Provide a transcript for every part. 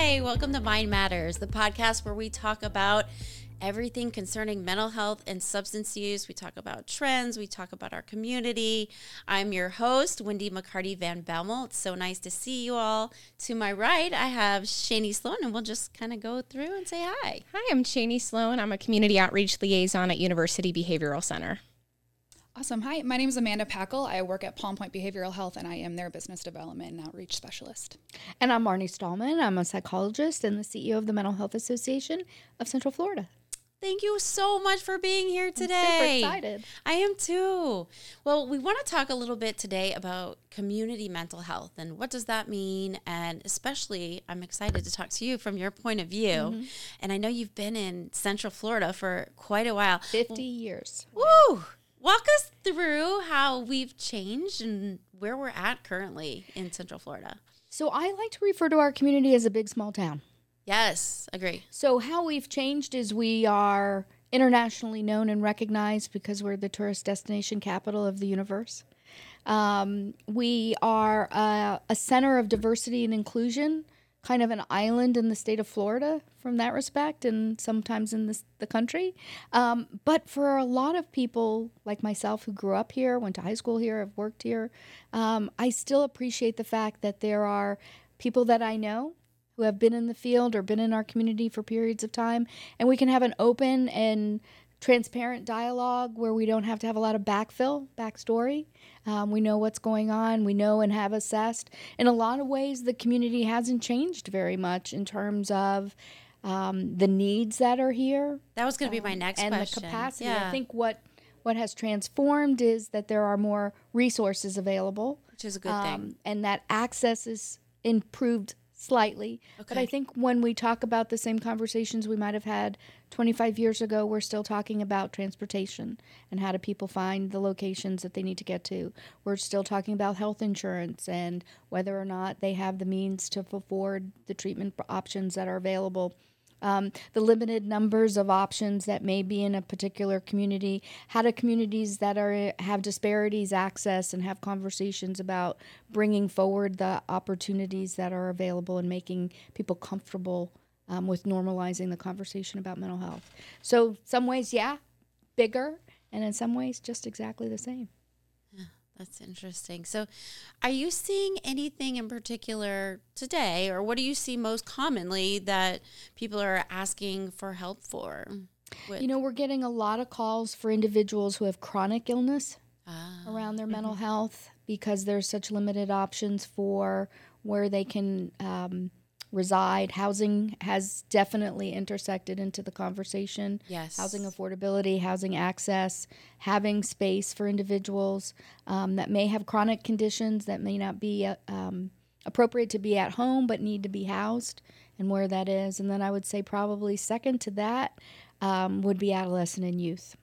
Hi, welcome to Mind Matters, the podcast where we talk about everything concerning mental health and substance use. We talk about trends, we talk about our community. I'm your host, Wendy McCarty Van Belmel. It's so nice to see you all. To my right, I have Shani Sloan, and we'll just kind of go through and say hi. Hi, I'm Shani Sloan. I'm a community outreach liaison at University Behavioral Center. Awesome. Hi, my name is Amanda Packel. I work at Palm Point Behavioral Health, and I am their business development and outreach specialist. And I'm Marnie Stallman. I'm a psychologist and the CEO of the Mental Health Association of Central Florida. Thank you so much for being here today. I'm super excited. I am too. Well, we want to talk a little bit today about community mental health and what does that mean? And especially, I'm excited to talk to you from your point of view. Mm-hmm. And I know you've been in Central Florida for quite a while. 50 years. Woo! Walk us through how we've changed and where we're at currently in Central Florida. So I like to refer to our community as a big, small town. Yes, agree. So how we've changed is we are internationally known and recognized because we're the tourist destination capital of the universe. We are a center of diversity and inclusion, kind of an island in the state of Florida from that respect, and sometimes in the country. But for a lot of people like myself who grew up here, went to high school here, have worked here, I still appreciate the fact that there are people that I know who have been in the field or been in our community for periods of time, and we can have an open and transparent dialogue where we don't have to have a lot of backstory. We know what's going on. We know and have assessed. In a lot of ways, the community hasn't changed very much in terms of the needs that are here. That was going to be my next question. And the capacity. Yeah. I think what has transformed is that there are more resources available. Which is a good thing. And that access is improved slightly. Okay. But I think when we talk about the same conversations we might have had 25 years ago, we're still talking about transportation and how do people find the locations that they need to get to. We're still talking about health insurance and whether or not they have the means to afford the treatment options that are available. The limited numbers of options that may be in a particular community. How do communities that have disparities access and have conversations about bringing forward the opportunities that are available and making people comfortable with normalizing the conversation about mental health? So some ways, yeah, bigger, and in some ways just exactly the same. That's interesting. So are you seeing anything in particular today, or what do you see most commonly that people are asking for help for? We're getting a lot of calls for individuals who have chronic illness around their mental health because there's such limited options for where they can reside. Housing has definitely intersected into the conversation. Yes. Housing affordability, housing access, having space for individuals that may have chronic conditions that may not be appropriate to be at home but need to be housed and where that is. And then I would say probably second to that would be adolescent and youth.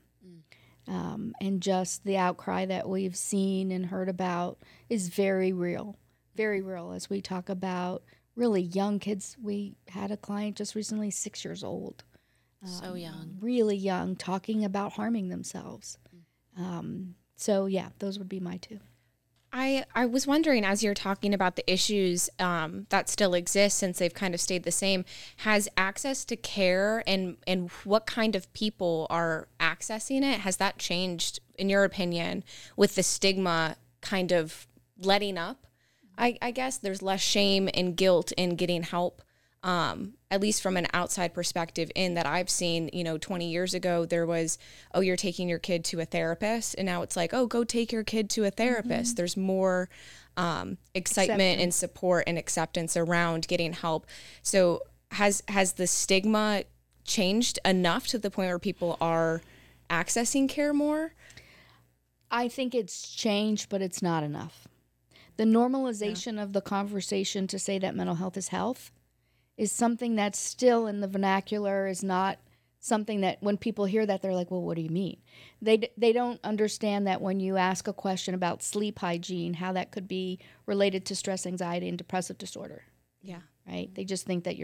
And just the outcry that we've seen and heard about is very real as we talk about really young kids. We had a client just recently, 6 years old. So young. Really young, talking about harming themselves. So, yeah, those would be my two. I was wondering, as you're talking about the issues that still exist since they've kind of stayed the same, has access to care and what kind of people are accessing it, has that changed, in your opinion, with the stigma kind of letting up? I guess there's less shame and guilt in getting help, at least from an outside perspective in that I've seen. 20 years ago, there was, oh, you're taking your kid to a therapist. And now it's like, oh, go take your kid to a therapist. Mm-hmm. There's more excitement and support and acceptance around getting help. So has the stigma changed enough to the point where people are accessing care more? I think it's changed, but it's not enough. The normalization of the conversation to say that mental health is health is something that's still in the vernacular, is not something that when people hear that, they're like, well, what do you mean? They don't understand that when you ask a question about sleep hygiene, how that could be related to stress, anxiety, and depressive disorder. Yeah. Right? They just think that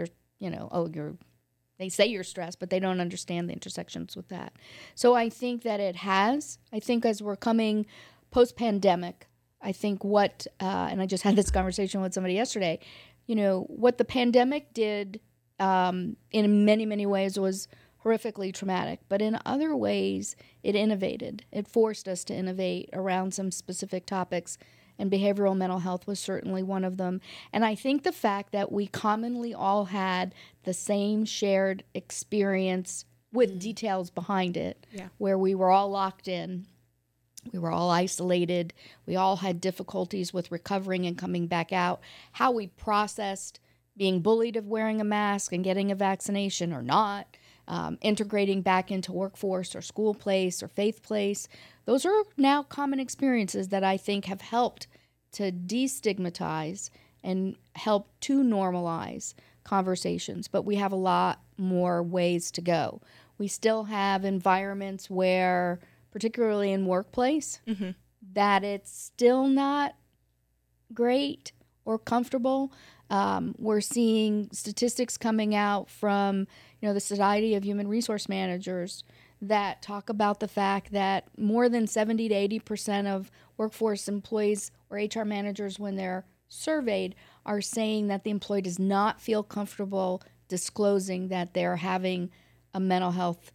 they say you're stressed, but they don't understand the intersections with that. So I think that I think as we're coming post-pandemic, I think and I just had this conversation with somebody yesterday, what the pandemic did in many, many ways was horrifically traumatic, but in other ways, it innovated. It forced us to innovate around some specific topics, and behavioral mental health was certainly one of them. And I think the fact that we commonly all had the same shared experience with details behind it, where we were all locked in, we were all isolated, we all had difficulties with recovering and coming back out, how we processed being bullied of wearing a mask and getting a vaccination or not, integrating back into workforce or school place or faith place. Those are now common experiences that I think have helped to destigmatize and help to normalize conversations. But we have a lot more ways to go. We still have environments where, particularly in workplace, that it's still not great or comfortable. We're seeing statistics coming out from, the Society of Human Resource Managers that talk about the fact that more than 70 to 80% of workforce employees or HR managers, when they're surveyed, are saying that the employee does not feel comfortable disclosing that they're having a mental health,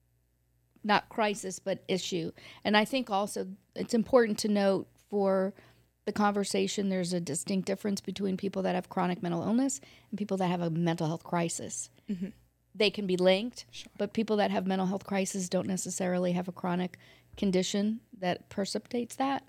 not crisis, but issue. And I think also it's important to note for the conversation, there's a distinct difference between people that have chronic mental illness and people that have a mental health crisis. They can be linked, but people that have mental health crisis don't necessarily have a chronic condition that precipitates that.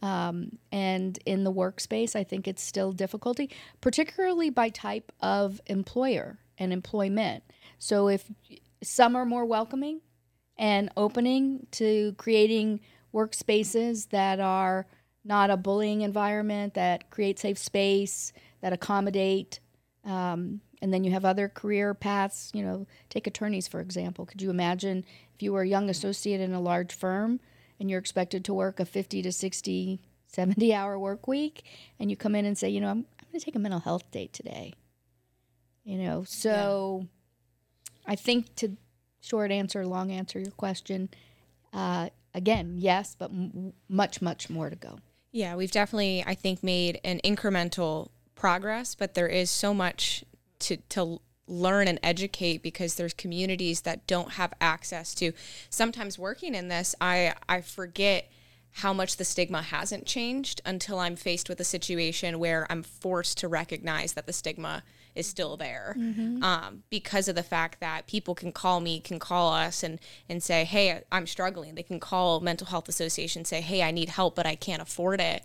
And in the workspace, I think it's still difficulty, particularly by type of employer and employment. So if some are more welcoming and opening to creating workspaces that are not a bullying environment, that create safe space, that accommodate, and then you have other career paths, take attorneys, for example. Could you imagine if you were a young associate in a large firm and you're expected to work a 50 to 60, 70-hour work week, and you come in and say, I'm going to take a mental health day today. So I think to short answer, long answer your question, again, yes, but much, much more to go. Yeah, we've definitely, I think, made an incremental progress, but there is so much to learn and educate because there's communities that don't have access to. Sometimes working in this, I forget how much the stigma hasn't changed until I'm faced with a situation where I'm forced to recognize that the stigma is still there, because of the fact that people can call us and say, hey, I'm struggling. They can call Mental Health Association and say, hey, I need help, but I can't afford it.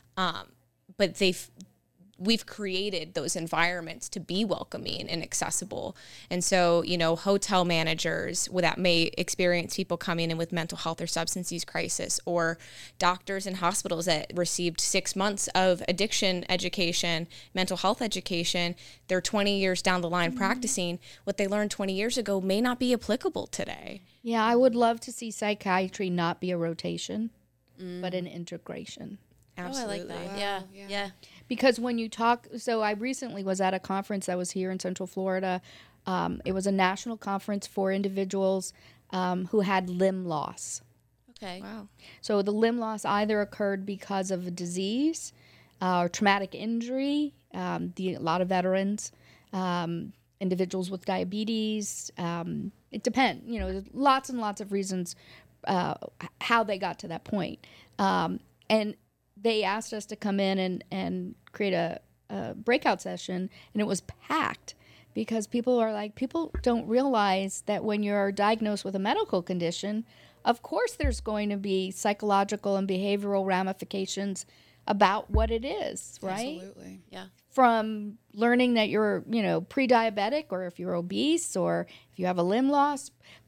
But we've created those environments to be welcoming and accessible. And so, hotel managers that may experience people coming in with mental health or substance use crisis, or doctors in hospitals that received 6 months of addiction education, mental health education, they're 20 years down the line practicing. What they learned 20 years ago may not be applicable today. Yeah, I would love to see psychiatry not be a rotation, but an integration. Absolutely. Oh, I like that. Wow, Yeah. Because when you talk, so I recently was at a conference that was here in Central Florida. It was a national conference for individuals who had limb loss. Okay. Wow. So the limb loss either occurred because of a disease or traumatic injury. A lot of veterans, individuals with diabetes. It depends. There's lots and lots of reasons how they got to that point. And they asked us to come in and create a breakout session, and it was packed because people don't realize that when you're diagnosed with a medical condition, of course there's going to be psychological and behavioral ramifications about what it is, right? Absolutely. Yeah. From learning that you're, pre-diabetic, or if you're obese, or if you have a limb loss,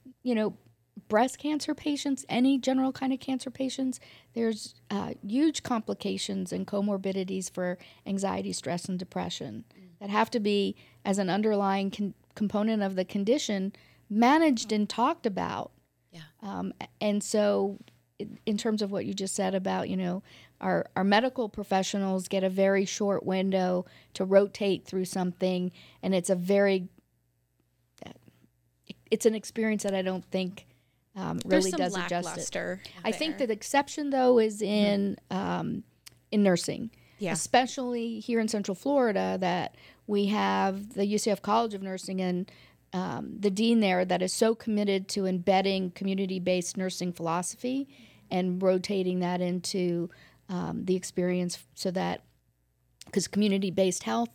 breast cancer patients, any general kind of cancer patients, there's huge complications and comorbidities for anxiety, stress, and depression that have to be, as an underlying component of the condition, managed and talked about. Yeah. And so in terms of what you just said about, our medical professionals get a very short window to rotate through something, and it's an experience that I don't think really does it justice. I think that the exception, though, is in nursing, Yeah. especially here in Central Florida, that We have the UCF College of Nursing and the dean there that is so committed to embedding community-based nursing philosophy and rotating that into the experience, so that, because community-based health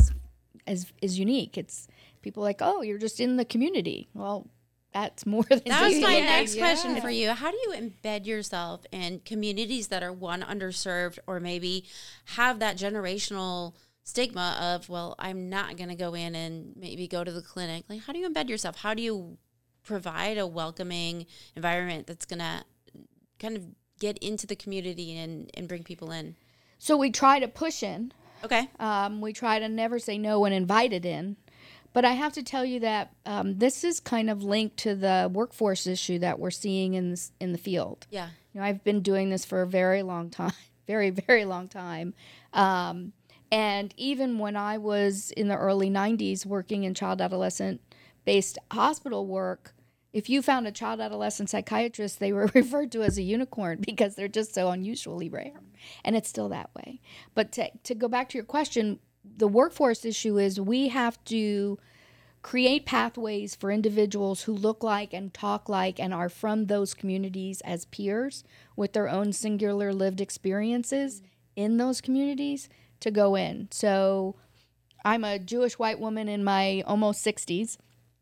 is unique. It's people like, oh, you're just in the community. Well, that's more than that was my next Yeah. question for you. How do you embed yourself in communities that are underserved, or maybe have that generational stigma of, well, I'm not going to go in and maybe go to the clinic? Like, how do you embed yourself? How do you provide a welcoming environment that's going to kind of get into the community and bring people in? So we try to push in. Okay. We try to never say no when invited in. But I have to tell you that this is kind of linked to the workforce issue that we're seeing in the field. Yeah. You know, I've been doing this for a very long time, very, very long time. And even when I was in the early 90s working in child adolescent-based hospital work, if you found a child adolescent psychiatrist, they were referred to as a unicorn because they're just so unusually rare. And it's still that way. But to go back to your question, the workforce issue is we have to create pathways for individuals who look like and talk like and are from those communities as peers with their own singular lived experiences in those communities to go in. So I'm a Jewish white woman in my almost 60s,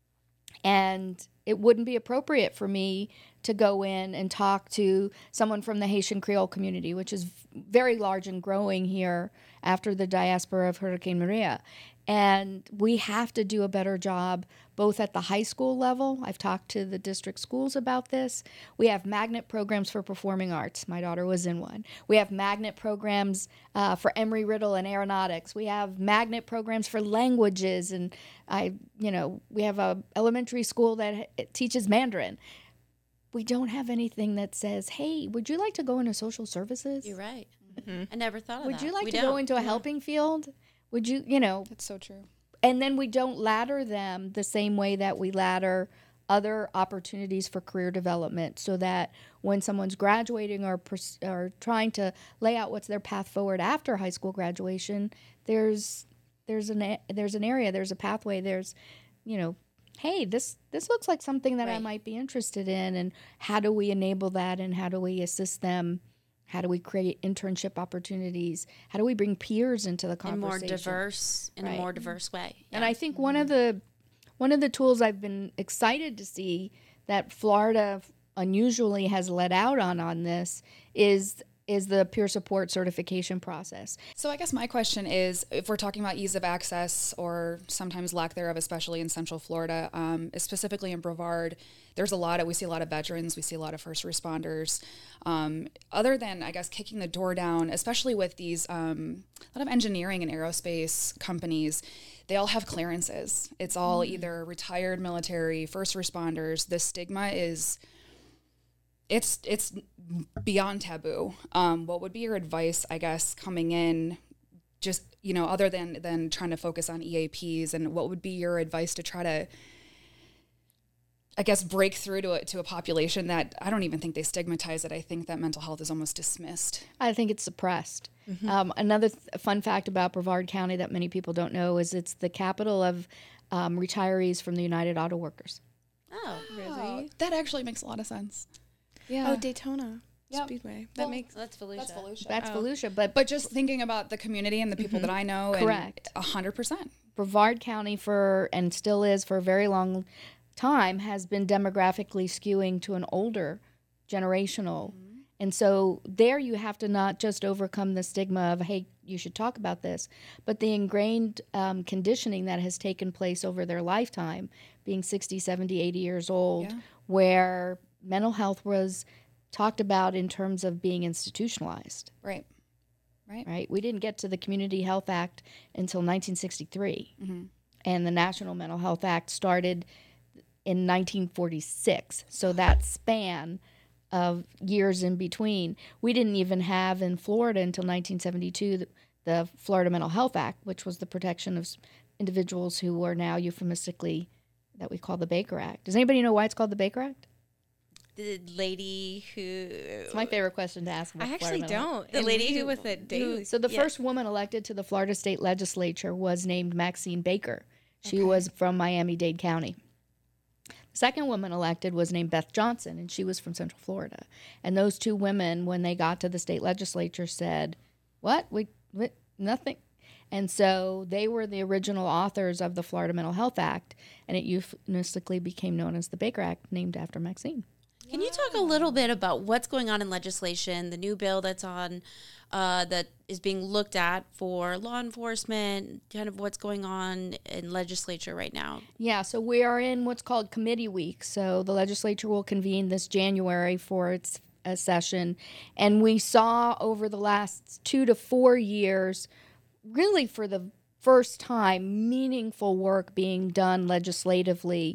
and it wouldn't be appropriate for me to go in and talk to someone from the Haitian Creole community, which is very large and growing here after the diaspora of Hurricane Maria. And we have to do a better job both at the high school level. I've talked to the district schools about this. We have magnet programs for performing arts. My daughter was in one. We have magnet programs for Embry-Riddle and aeronautics. We have magnet programs for languages. And we have a elementary school that teaches Mandarin. We don't have anything that says, hey, would you like to go into social services? You're right. Mm-hmm. I never thought of Would that. you like We to don't. go into a helping field? Would you, That's so true. and then we don't ladder them the same way that we ladder other opportunities for career development, so that when someone's graduating or trying to lay out what's their path forward after high school graduation, there's an area, there's a pathway, there's, hey, this looks like something that I Right. might be interested in, and how do we enable that, and how do we assist them? How do we create internship opportunities? How do we bring peers into the in conversation? a more diverse way. And I think one of the tools I've been excited to see that Florida unusually has let out on this is the peer support certification process. So I guess my question is, if we're talking about ease of access or sometimes lack thereof, especially in Central Florida, specifically in Brevard, we see a lot of veterans, we see a lot of first responders. Other than, I guess, kicking the door down, especially with these, a lot of engineering and aerospace companies, they all have clearances. It's all either retired military, first responders. The stigma is... It's beyond taboo. What would be your advice, I guess, coming in, just, other than trying to focus on EAPs, and what would be your advice to try to, I guess, break through to a population that I don't even think they stigmatize it. I think that mental health is almost dismissed. I think it's suppressed. Another fun fact about Brevard County that many people don't know is it's the capital of retirees from the United Auto Workers. Oh, Really? That actually makes a lot of sense. Yeah. Oh, Daytona Yep. Speedway. Well, that's Volusia. That's Volusia. That's Volusia, but Just thinking about the community and the people that I know. Correct. 100%. Brevard County and still is for a very long time, has been demographically skewing to an older generational. And so there you have to not just overcome the stigma of, hey, you should talk about this, but the ingrained conditioning that has taken place over their lifetime, being 60, 70, 80 years old, where mental health was talked about in terms of being institutionalized. Right. Right? We didn't get to the Community Health Act until 1963. And the National Mental Health Act started in 1946. So that span of years in between, we didn't even have in Florida until 1972 the Florida Mental Health Act, which was the protection of individuals who are now euphemistically that we call the Baker Act. Does anybody know why it's called the Baker Act? the lady who... It's my favorite question to ask. I actually don't. The lady we who deal with it daily. So the first woman elected to the Florida State Legislature was named Maxine Baker. She was from Miami-Dade County. The second woman elected was named Beth Johnson, and she was from Central Florida. And those two women, when they got to the state legislature, said, what? Nothing. And so they were the original authors of the Florida Mental Health Act, and it euphemistically became known as the Baker Act, named after Maxine. Can you talk a little bit about what's going on in legislation, the new bill that's on, that is being looked at for law enforcement, kind of what's going on in legislature right now? Yeah, so we are in what's called committee week. So the legislature will convene this January for its session. And we saw over the last 2 to 4 years, really for the first time, meaningful work being done legislatively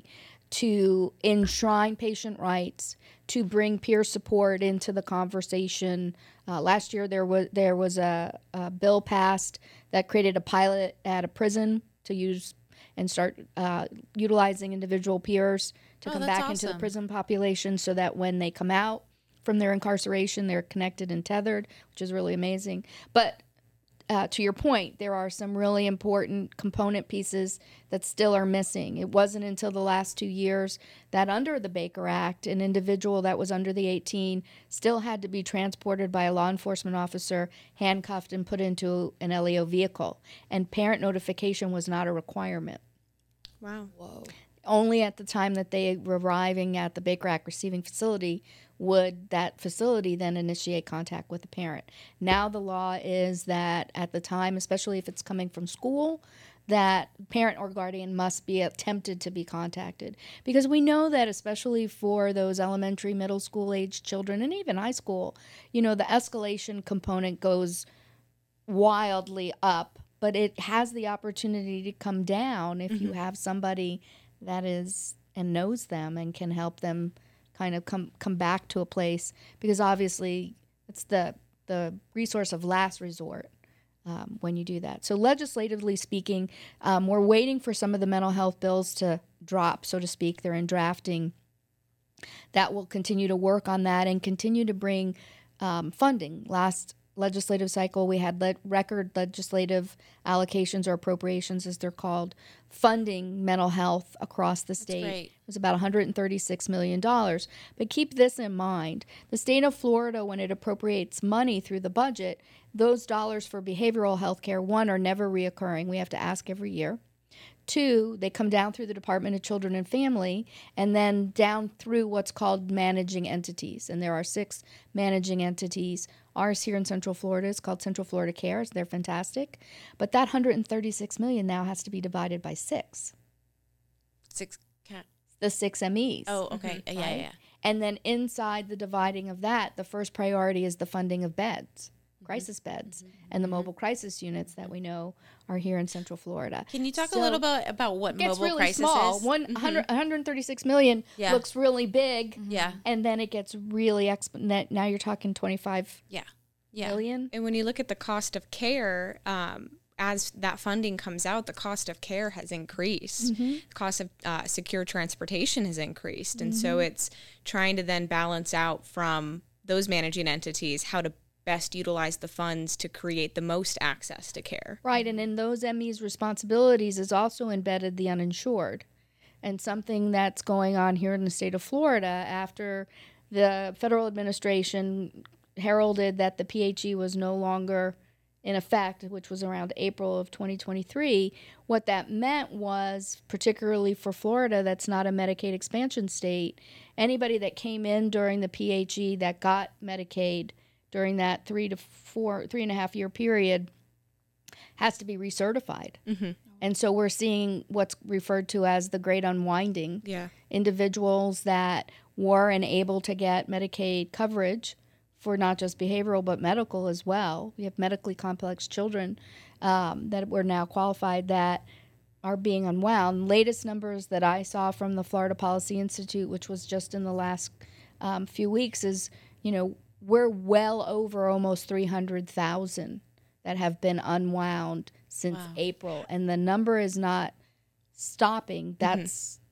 to enshrine patient rights, to bring peer support into the conversation. Last year, there was a bill passed that created a pilot at a prison to use and start utilizing individual peers to come back into the prison population, so that when they come out from their incarceration, they're connected and tethered, which is really amazing. But to your point, there are some really important component pieces that still are missing. It wasn't until the last 2 years that under the Baker Act, an individual that was under the 18 still had to be transported by a law enforcement officer, handcuffed and put into an LEO vehicle. And parent notification was not a requirement. Wow. Whoa. Only at the time that they were arriving at the Baker Act receiving facility would that facility then initiate contact with the parent. Now the law is that at the time, especially if it's coming from school, that parent or guardian must be attempted to be contacted. Because we know that especially for those elementary, middle school age children, and even high school, the escalation component goes wildly up, but it has the opportunity to come down if you have somebody that is and knows them and can help them kind of come back to a place, because obviously it's the resource of last resort when you do that. So legislatively speaking, we're waiting for some of the mental health bills to drop, so to speak. They're in drafting. That will continue to work on that and continue to bring funding. Last legislative cycle, we had record legislative allocations, or appropriations as they're called, funding mental health across the state. Great. It was about $136 million. But keep this in mind. The state of Florida, when it appropriates money through the budget, those dollars for behavioral health care, one, are never reoccurring. We have to ask every year. Two, they come down through the Department of Children and Family and then down through what's called managing entities. And there are 6 managing entities. Ours here in Central Florida is called Central Florida Cares. They're fantastic. But that $136 million now has to be divided by 6. 6 The 6 MEs. Oh, okay. Right? Yeah. And then inside the dividing of that, the first priority is the funding of beds, crisis beds, and the mobile crisis units that we know are here in Central Florida. Can you talk a little bit about what It gets mobile really crisis small. is? 136 million looks really big. Yeah. And then it gets really now you're talking 25 Yeah. million. And when you look at the cost of care, as that funding comes out, the cost of care has increased. The cost of secure transportation has increased. And so it's trying to then balance out from those managing entities how to best utilize the funds to create the most access to care. Right, and in those ME's responsibilities is also embedded the uninsured. And something that's going on here in the state of Florida after the federal administration heralded that the PHE was no longer in effect, which was around April of 2023, what that meant was, particularly for Florida, that's not a Medicaid expansion state, anybody that came in during the PHE that got Medicaid during that 3.5 year period has to be recertified. And so we're seeing what's referred to as the great unwinding. Yeah. Individuals that were and able to get Medicaid coverage for not just behavioral but medical as well. We have medically complex children that were now qualified that are being unwound. Latest numbers that I saw from the Florida Policy Institute, which was just in the last few weeks, is, we're well over almost 300,000 that have been unwound since April. And the number is not stopping. That's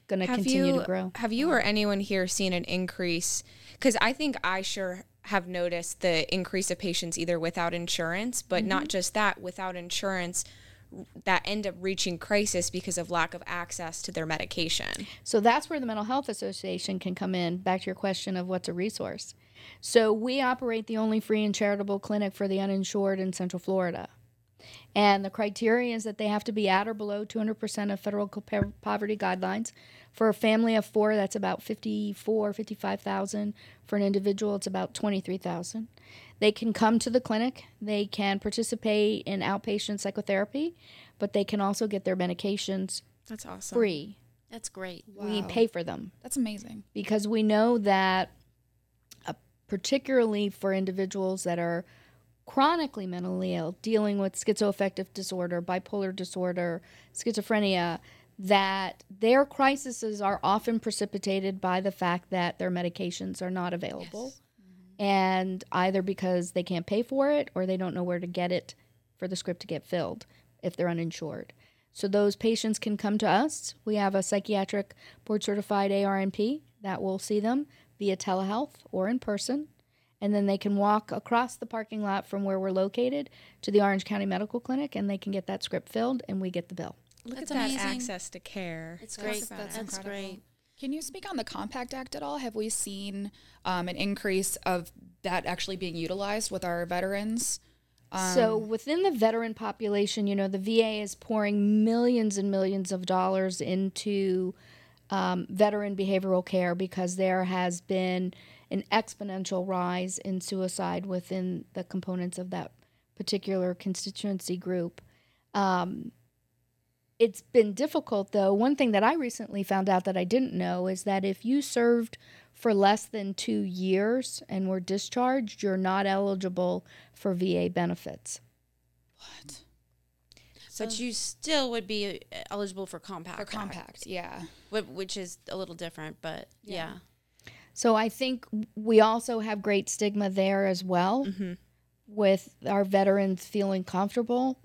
going to continue to grow. Have you or anyone here seen an increase? Because I think I sure have noticed the increase of patients either without insurance, but not just that, without insurance, that end up reaching crisis because of lack of access to their medication. So that's where the Mental Health Association can come in, back to your question of what's a resource. So we operate the only free and charitable clinic for the uninsured in Central Florida. And the criteria is that they have to be at or below 200% of federal poverty guidelines. For a family of 4, that's about 55,000. For an individual, it's about 23,000. They can come to the clinic. They can participate in outpatient psychotherapy, but they can also get their medications That's awesome. free. That's great. Wow. We pay for them That's amazing. because we know that particularly for individuals that are chronically mentally ill, dealing with schizoaffective disorder, bipolar disorder, schizophrenia, that their crises are often precipitated by the fact that their medications are not available. And either because they can't pay for it or they don't know where to get it for the script to get filled if they're uninsured. So those patients can come to us. We have a psychiatric board-certified ARNP that will see them via telehealth or in person. And then they can walk across the parking lot from where we're located to the Orange County Medical Clinic, and they can get that script filled, and we get the bill. Look That's at that amazing. access to care. It's great. That's That's incredible. great. Can you speak on the Compact Act at all? Have we seen an increase of that actually being utilized with our veterans? So within the veteran population, you know, the VA is pouring millions and millions of dollars into veteran behavioral care because there has been an exponential rise in suicide within the components of that particular constituency group. It's been difficult, though. One thing that I recently found out that I didn't know is that if you served for less than 2 years and were discharged, you're not eligible for VA benefits. What? But you still would be eligible for Compact. For Act, Compact, yeah. which is a little different, but yeah. So I think we also have great stigma there as well with our veterans feeling comfortable.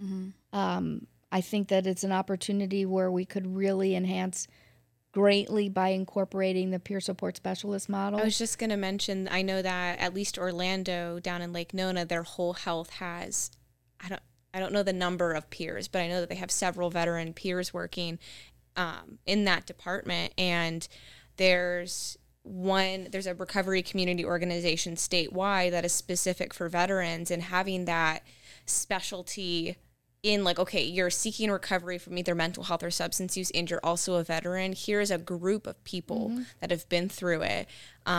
I think that it's an opportunity where we could really enhance greatly by incorporating the peer support specialist model. I was just going to mention, I know that at least Orlando down in Lake Nona, their whole health has, I don't know the number of peers, but I know that they have several veteran peers working in that department. And there's a recovery community organization statewide that is specific for veterans, and having that specialty in like, okay, you're seeking recovery from either mental health or substance use and you're also a veteran. Here's a group of people that have been through it.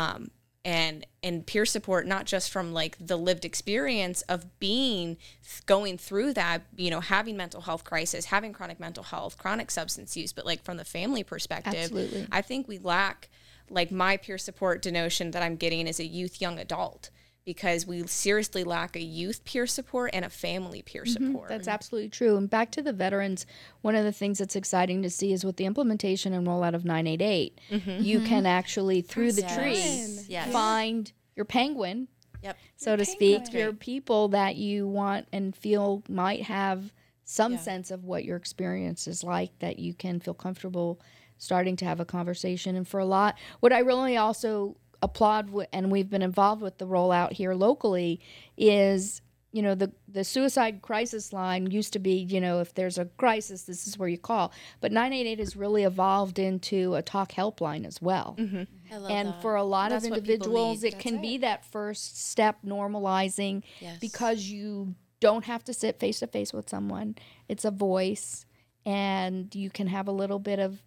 And peer support, not just from like the lived experience of going through that, you know, having mental health crisis, having chronic mental health, chronic substance use, but like from the family perspective. Absolutely. I think we lack, like my peer support denotion that I'm getting is a youth young adult, because we seriously lack a youth peer support and a family peer support. That's absolutely true. And back to the veterans, one of the things that's exciting to see is with the implementation and rollout of 988, you can actually, through the tree, Yes. find your penguin, Yep. so to speak, your people that you want and feel might have some sense of what your experience is like, that you can feel comfortable starting to have a conversation. And for a lot, what I really also applaud, and we've been involved with the rollout here locally, is, you know, the suicide crisis line used to be, you know, if there's a crisis, this is where you call. But 988 has really evolved into a talk helpline as well. I love And that. for a lot That's of what people individuals, need. it can be that first step normalizing, Yes. because you don't have to sit face to face with someone. It's a voice, and you can have a little bit of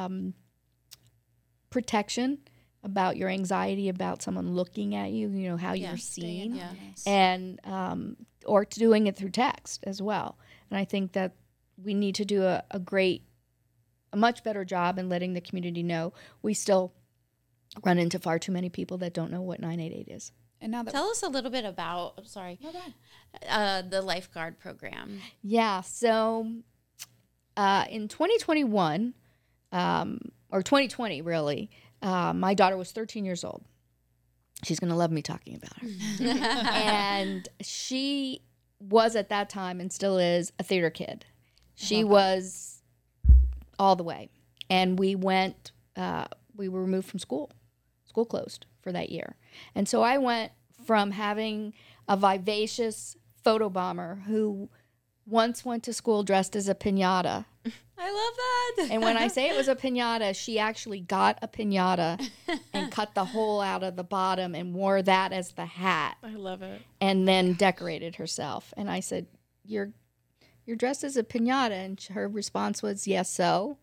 protection about your anxiety about someone looking at you, you know, how you're seen, Yeah. and or doing it through text as well. And I think that we need to do a much better job in letting the community know. We still run into far too many people that don't know what 988 is. And now that Tell us a little bit about, the lifeguard program. Yeah, so in 2021, or 2020 really, my daughter was 13 years old. She's going to love me talking about her. And she was at that time, and still is, a theater kid. She was all the way. And we went we were removed from school. School closed for that year. And so I went from having a vivacious photobomber who once went to school dressed as a piñata. I love that. And when I say it was a piñata, she actually got a piñata and cut the hole out of the bottom and wore that as the hat. I love it. And then decorated herself. And I said, you're dressed as a piñata. And her response was, yes, so.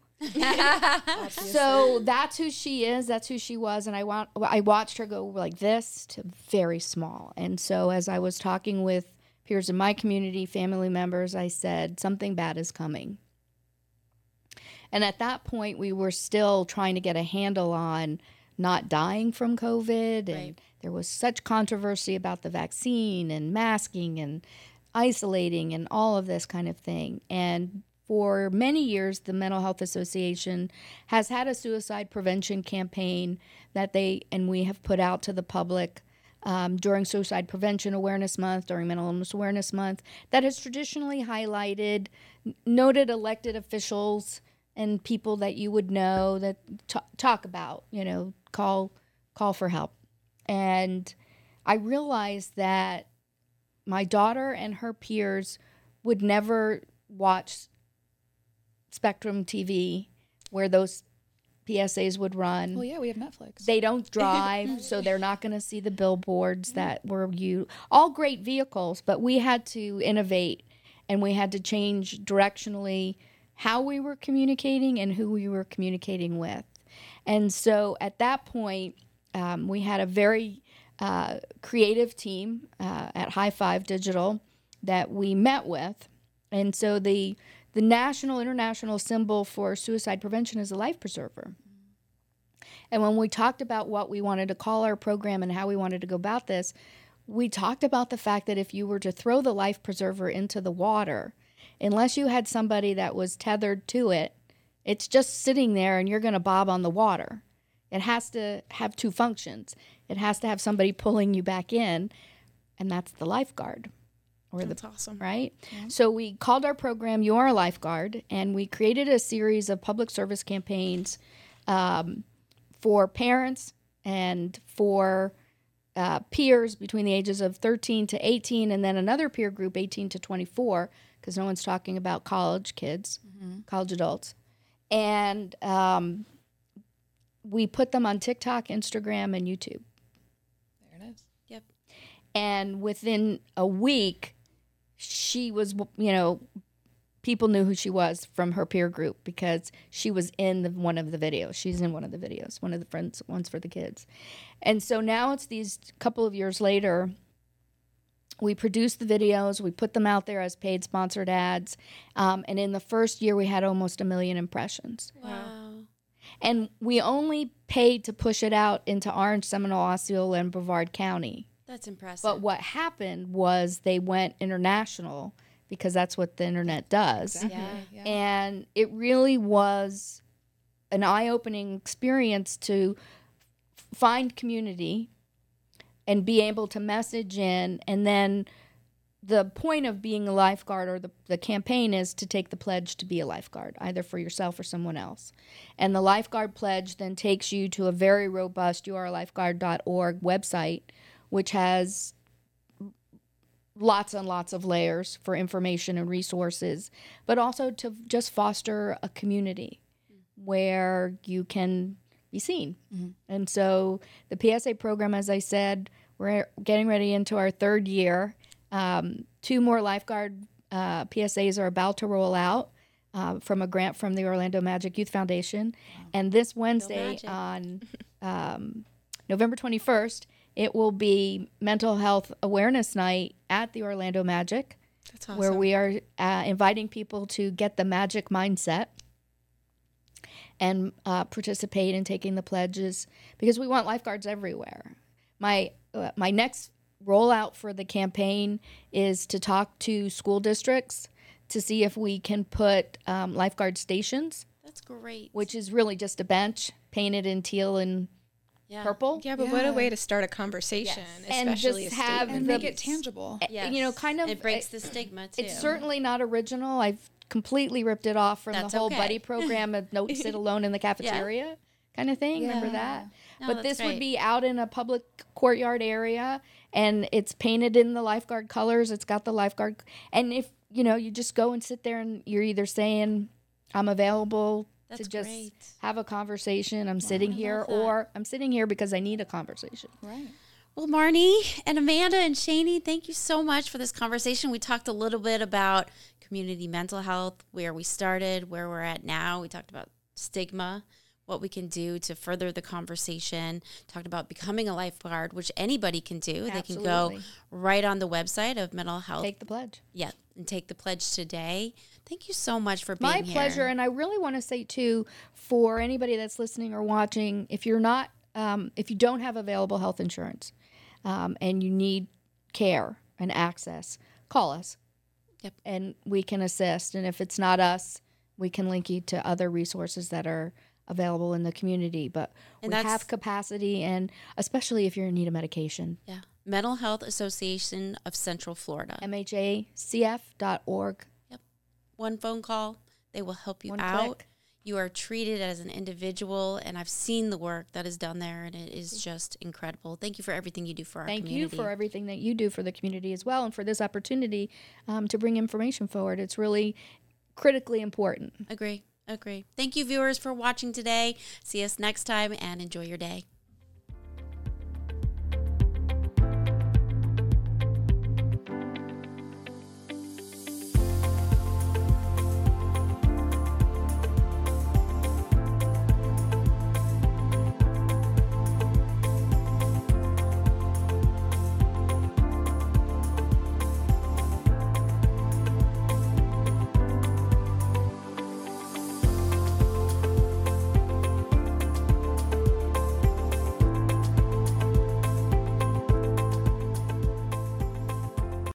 So that's who she is. That's who she was. And I watched her go like this to very small. And so as I was talking with peers in my community, family members, I said, something bad is coming. And at that point, we were still trying to get a handle on not dying from COVID. And Right. there was such controversy about the vaccine and masking and isolating and all of this kind of thing. And for many years, the Mental Health Association has had a suicide prevention campaign that we have put out to the public during Suicide Prevention Awareness Month, during Mental Illness Awareness Month, that has traditionally highlighted noted elected officials and people that you would know that talk about, call for help. And I realized that my daughter and her peers would never watch Spectrum TV where those PSAs would run. Well, yeah, we have Netflix. They don't drive, so they're not going to see the billboards that were all great vehicles, but we had to innovate and we had to change directionally how we were communicating and who we were communicating with. And so at that point, we had a very creative team at High Five Digital that we met with. And so the national, international symbol for suicide prevention is a life preserver. And when we talked about what we wanted to call our program and how we wanted to go about this, we talked about the fact that if you were to throw the life preserver into the water, unless you had somebody that was tethered to it, it's just sitting there and you're going to bob on the water. It has to have two functions. It has to have somebody pulling you back in, and that's the lifeguard. That's awesome. Right? Yeah. So we called our program You Are a Lifeguard, and we created a series of public service campaigns for parents and for peers between the ages of 13 to 18, and then another peer group, 18 to 24, because no one's talking about college kids, college adults. And we put them on TikTok, Instagram, and YouTube. There it is. Yep. And within a week, she was, people knew who she was from her peer group because she was in one of the videos. She's in one of the videos, one of the friends, ones for the kids. And so now it's these couple of years later, we produce the videos, we put them out there as paid sponsored ads. And in the first year, we had almost 1 million impressions. Wow. And we only paid to push it out into Orange, Seminole, Osceola, and Brevard County. That's impressive. But what happened was they went international because that's what the internet does. Exactly. Yeah. And it really was an eye-opening experience to find community and be able to message in. And then the point of being a lifeguard, or the campaign, is to take the pledge to be a lifeguard, either for yourself or someone else. And the lifeguard pledge then takes you to a very robust youarelifeguard.org website, which has lots and lots of layers for information and resources, but also to just foster a community where you can be seen. Mm-hmm. And so the PSA program, as I said, we're getting ready into our third year. 2 more lifeguard PSAs are about to roll out from a grant from the Orlando Magic Youth Foundation. Wow. And this Wednesday on November 21st, it will be Mental Health Awareness Night at the Orlando Magic. That's awesome. Where we are inviting people to get the magic mindset and participate in taking the pledges, because we want lifeguards everywhere. My next rollout for the campaign is to talk to school districts to see if we can put lifeguard stations. That's great. Which is really just a bench painted in teal and purple. Yeah, but what a way to start a conversation, especially and just and make it tangible. Yes. Kind of. It breaks the stigma too. It's certainly not original. I've completely ripped it off from the whole buddy program of Don't Sit Alone in the Cafeteria. kind of thing. Remember Yeah. that? No, But that's this great. would be out in a public courtyard area, and it's painted in the lifeguard colors. It's got the lifeguard, and if you just go and sit there, and you're either saying, "I'm available That's to just great. have a conversation. I'm sitting here," love that. or "I'm sitting here because I need a conversation." Right. Well, Marnie and Amanda and Shani, thank you so much for this conversation. We talked a little bit about community mental health, where we started, where we're at now. We talked about stigma, what we can do to further the conversation. Talked about becoming a lifeguard, which anybody can do. They can go Absolutely. right on the website of mental health. Take the pledge. Yeah, and take the pledge today. Thank you so much for being My here. pleasure. And I really want to say too, for anybody that's listening or watching, if you're not, if you don't have available health insurance, and you need care and access, call us. Yep. And we can assist. And if it's not us, we can link you to other resources that are available in the community. But And we that's- have capacity, and especially if you're in need of medication. Yeah, Mental Health Association of Central Florida. MHACF.org. One phone call, they will help you One out. click. You are treated as an individual, and I've seen the work that is done there, and it is just incredible. Thank you for everything you do for our Thank community. you for everything that you do for the community as well, and for this opportunity to bring information forward. It's really critically important. Agree. Thank you, viewers, for watching today. See us next time, and enjoy your day.